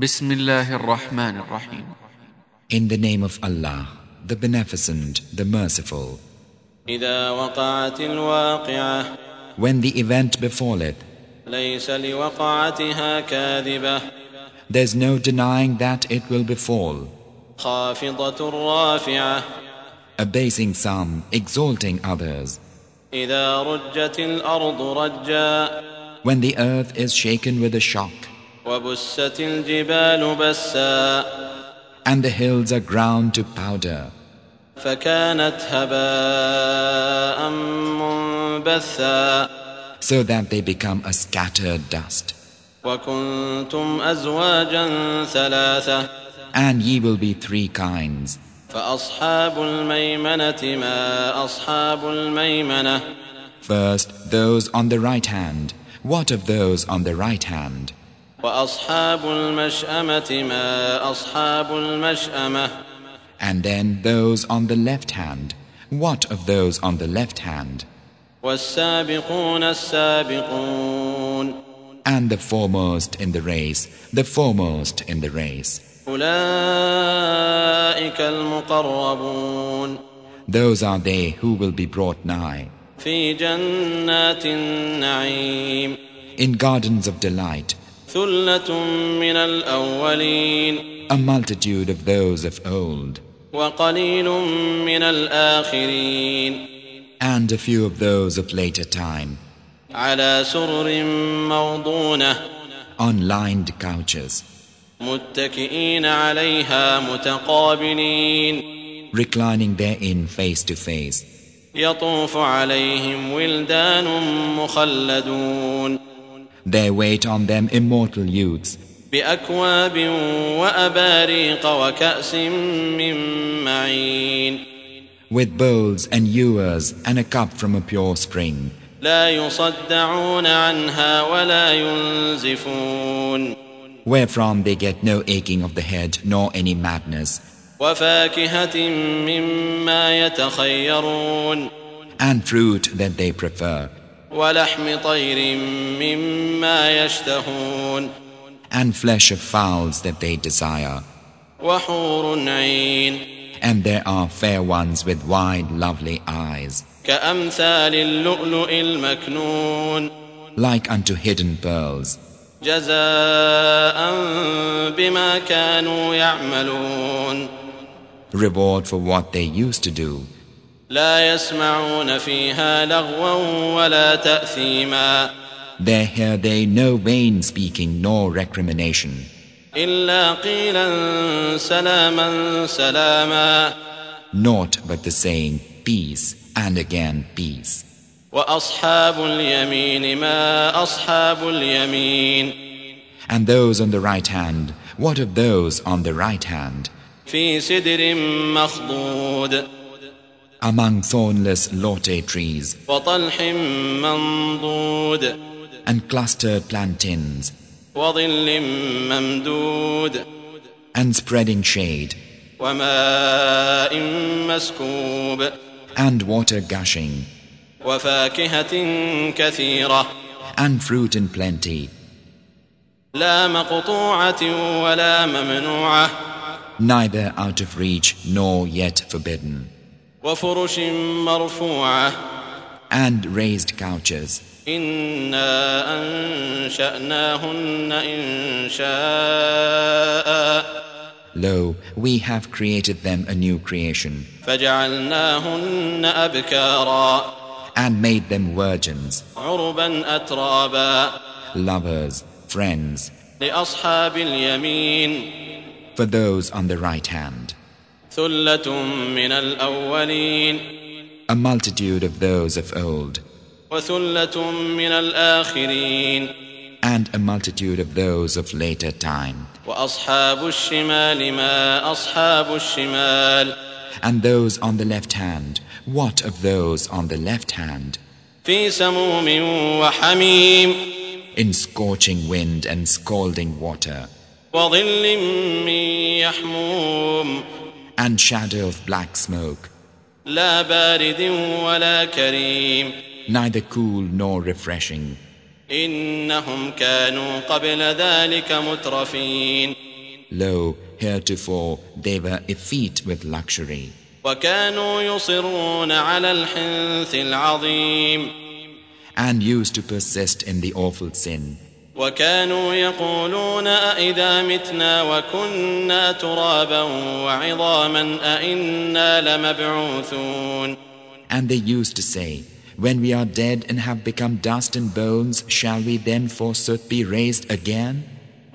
Bismillahir Rahmanir Rahim. In the name of Allah, the Beneficent, the Merciful. إذا وقعت الواقعة When the event befalleth, ليس لوقعتها كاذبة there's no denying that it will befall. خافضة رافعة Abasing some, exalting others. إذا رجت الأرض رجا When the earth is shaken with a shock, وبست الجبال بسا and the hills are ground to powder, فكانت هباء منبثا so that they become a scattered dust. وكنتم أزواجا ثلاثة And ye will be three kinds. فأصحاب الميمنة ما أصحاب الميمنة First, those on the right hand. What of those on the right hand? وأصحاب المشأمة ما أصحاب المشأمة And then those on the left hand. What of those on the left hand? والسابقون السابقون And the foremost in the race, the foremost in the race. أولئك المقربون Those are they who will be brought nigh. في جنات النعيم In gardens of delight, ثلة من الأولين a multitude of those of old, وقليل من الآخرين and a few of those of later time, على سرر موضونة on lined couches, متكئين عليها متقابلين reclining therein face to face. يطوف عليهم ولدان مخلدون There wait on them immortal youths, بأكواب وأباريق وكأس من معين with bowls and ewers and a cup from a pure spring. لا يصدعون عنها ولا ينزفون Wherefrom they get no aching of the head nor any madness, وفاكهة مما يتخيرون and fruit that they prefer, ولحم طير مما يشتهون and flesh of fowls that they desire. وحور عين And there are fair ones with wide, lovely eyes, كأمثال اللؤلؤ المكنون like unto hidden pearls, جزاء بما كانوا يعملون reward for what they used to do. لا يسمعون فيها لغوا ولا تأثيما There hear they no vain speaking nor recrimination, إلا قيلا سلاما سلاما naught but the saying, peace, and again peace. وأصحاب اليمين ما أصحاب اليمين And those on the right hand, what of those on the right hand? في سدر مخضود Among thornless lote trees, وطلح منضود and clustered plantains, وظل ممدود and spreading shade, وماء مسكوب and water gushing, وفاكهة كثيرة and fruit in plenty, لا مقطوعة ولا ممنوعة neither out of reach nor yet forbidden, وفرش مرفوعة and raised couches. إنا أنشأناهن إنشاء Lo, we have created them a new creation, فجعلناهن أبكارا and made them virgins, عربا أترابا lovers, friends, لأصحاب اليمين for those on the right hand. ثلة من الأولين A multitude of those of old, وثلة من الآخرين and a multitude of those of later time. وأصحاب الشمال ما أصحاب الشمال And those on the left hand, what of those on the left hand? في سموم وحميم In scorching wind and scalding water, وظل من يحموم and shadow of black smoke, لا بارد ولا كريم neither cool nor refreshing. إنهم كانوا قبل ذلك مترفين Lo, heretofore they were effete with luxury, وكانوا يصرون على الحنث العظيم and used to persist in the awful sin. وكانوا يقولون أإذا متنا وكنا ترابا وعظاما أإنا لمبعوثون. And they used to say, when we are dead and have become dust and bones, shall we then forsooth be raised again?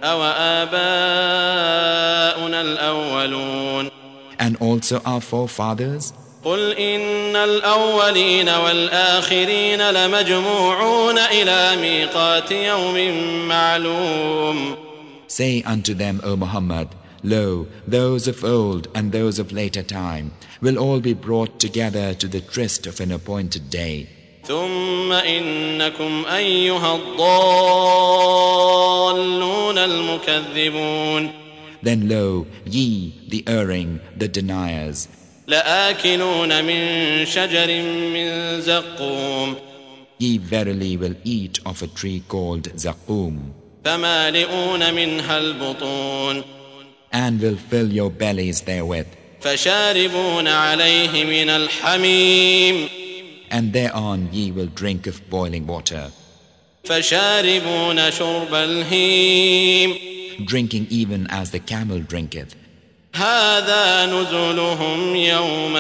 أَوَآبَاؤُنَا الْأَوَّلُونَ. And also our forefathers? قُلْ إِنَّ الْأَوَّلِينَ وَالْآخِرِينَ لَمَجْمُوعُونَ إِلَى مِيقَاتِ يَوْمٍ مَّعْلُومٍ. Say unto them, O Muhammad, lo, those of old and those of later time will all be brought together to the tryst of an appointed day. ثُمَّ إِنَّكُمْ أَيُّهَا الضَّالُّونَ الْمُكَذِّبُونَ. Then lo, ye, the erring, the deniers, لَآكِلُونَ مِن شَجَرٍ مِّن زَقُّومٍ. ye verily will eat of a tree called Zaqum, فَمَالِئُونَ مِنْهَا الْبُطُونَ. and will fill your bellies therewith, فَشَارِبُونَ عَلَيْهِ مِنَ الْحَمِيمِ. and thereon ye will drink of boiling water, فَشَارِبُونَ شُرْبَ الْهِيمِ. drinking even as the camel drinketh. هَذَا نُزُلُهُمْ يَوْمَ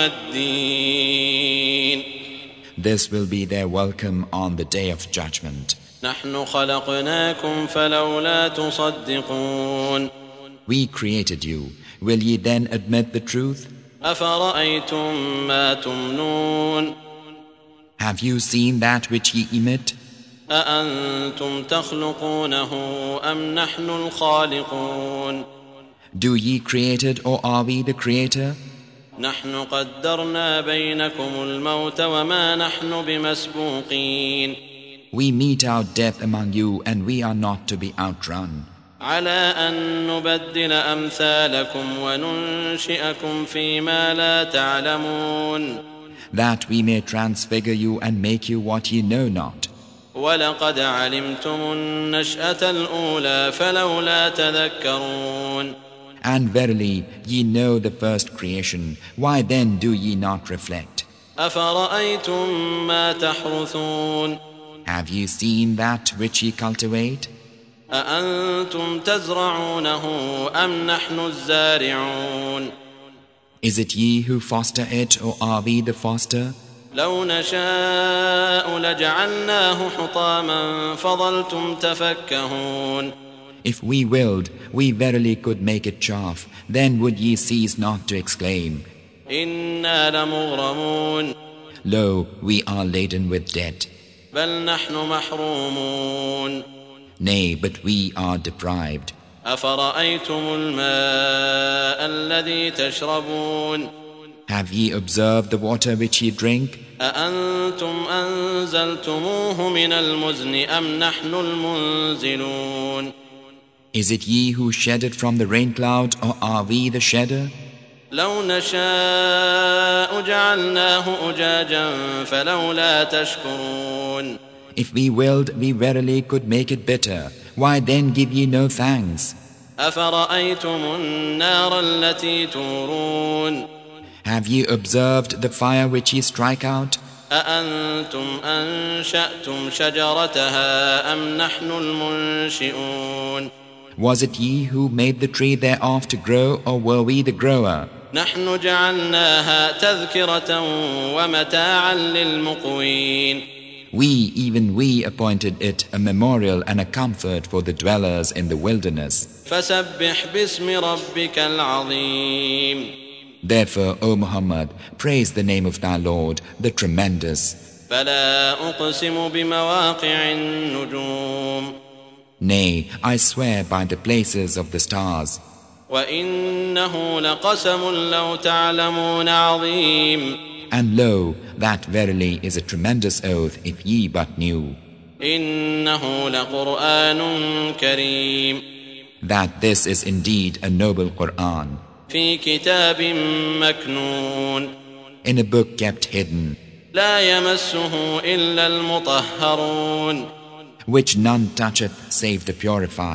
الدِّينِ. This will be their welcome on the day of judgment. نَحْنُ خَلَقْنَاكُمْ فَلَوْلَا تُصَدِّقُونَ. We created you. Will ye then admit the truth? أَفَرَأَيْتُم مَّا تُمْنُونَ. Have you seen that which ye emit? أَأَنتُمْ تَخْلُقُونَهُ أَمْ نَحْنُ الْخَالِقُونَ. Do ye create it, or are we the creator? نحن قدرنا بينكم الموت وما نحن بمسبوقين. We mete out death among you, and we are not to be outrun. على أن نبدل أمثالكم وننشئكم فيما لا تعلمون. That we may transfigure you and make you what ye know not. ولقد علمتم النشأة الأولى فلولا تذكرون. And verily, ye know the first creation. Why then do ye not reflect? أفرأيتم ما تحرثون. Have ye seen that which ye cultivate? أأنتم تزرعونه أم نحن الزارعون. Is it ye who foster it, or are we the foster? لو نشاء لجعلناه حطاما فظلتم تفكهون. If we willed, we verily could make it chaff. Then would ye cease not to exclaim, إنا لمغرمون. Lo, we are laden with debt. بل نحن محرومون. Nay, but we are deprived. أفرأيتم الماء الذي تشربون. Have ye observed the water which ye drink? أأنتم أنزلتموه من المزن أم نحن المنزلون. Is it ye who shed it from the rain cloud, or are we the shedder? لو نشاء جعلناه أجاجا فلولا تشكرون. If we willed, we verily could make it bitter. Why then give ye no thanks? أفرأيتم النار التي تورون. Have ye observed the fire which ye strike out? أأنتم أنشأتم شجرتها أم نحن المنشئون. Was it ye who made the tree thereof to grow, or were we the grower? نحن جعلناها تذكرة ومتاعا للمقوين. We, even we, appointed it a memorial and a comfort for the dwellers in the wilderness. فسبح باسم ربك العظيم. Therefore, O Muhammad, praise the name of thy Lord, the Tremendous. فلا أقسم بمواقع النجوم. Nay, I swear by the places of the stars. وإنه لقسم لو تعلمون عظيم. And lo, that verily is a tremendous oath if ye but knew. إنه لقرآن كريم. That this is indeed a noble Qur'an. في كتاب مكنون. In a book kept hidden. لا يمسه إلا المطهرون. Which none toucheth save the purified.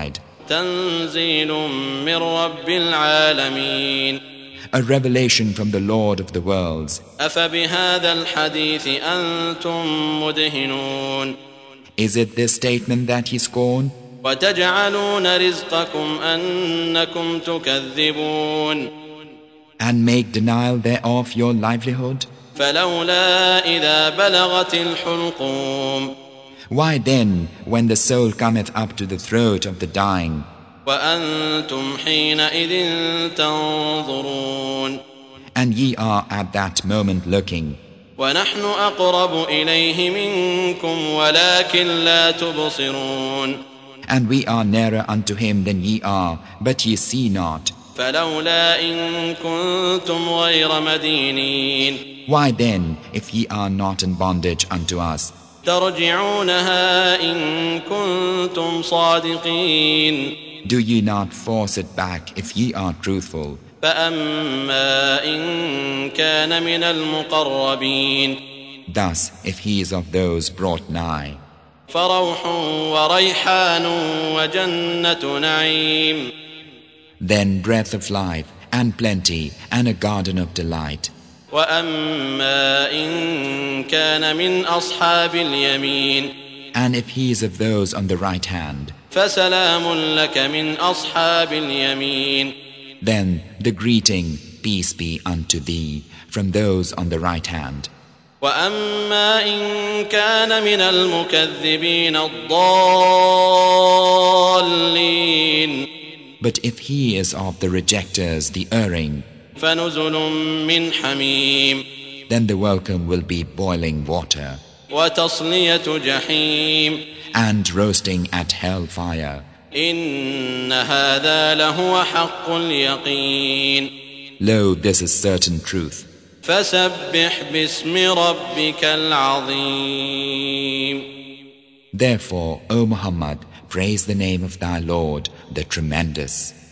تنزيل من رب العالمين. A revelation from the Lord of the worlds. أفبهذا الحديث أنتم مدهنون. Is it this statement that he scorned? وتجعلون رزقكم أنكم تكذبون. And make denial thereof your livelihood? فلولا إذا بلغت الحلقوم. Why then, when the soul cometh up to the throat of the dying, وأنتم حينئذ تنظرون. and ye are at that moment looking, ونحن أقرب إليه منكم ولكن لا تبصرون. and we are nearer unto him than ye are, but ye see not. فلولا إن كنتم غير مدينين. Why then, if ye are not in bondage unto us, ترجعونها إن كنتم صادقين. do ye not force it back if ye are truthful? فأما إن كان من المقربين. Thus, if he is of those brought nigh, فروح وريحان وجنة نعيم. then breath of life and plenty and a garden of delight. وأما إن كان من أصحاب اليمين. And if he is of those on the right hand, فسلام لك من أصحاب اليمين. then the greeting, peace be unto thee, from those on the right hand. وأما إن كان من المكذبين الضالين. But if he is of the rejectors, the erring, فنزل من حميم. then the welcome will be boiling water وتصلية جحيم. and roasting at hell fire. إن هذا لهو حق اليقين. Lo, this is certain truth. فسبح باسم ربك العظيم. Therefore, O Muhammad, praise the name of thy Lord, the Tremendous.